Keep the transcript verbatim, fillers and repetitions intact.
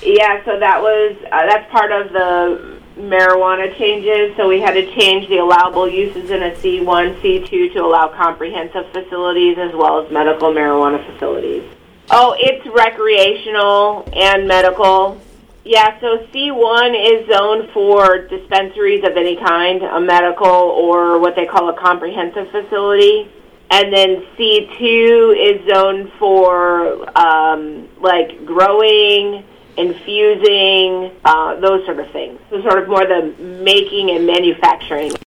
Yeah, so that was, uh, that's part of the marijuana changes. So we had to change the allowable uses in a C one, C two to allow comprehensive facilities as well as medical marijuana facilities. Oh, it's recreational and medical. Yeah, so C one is zoned for dispensaries of any kind, a medical or what they call a comprehensive facility. And then C two is zoned for um, like growing, infusing, uh, those sort of things. So sort of more the making and manufacturing.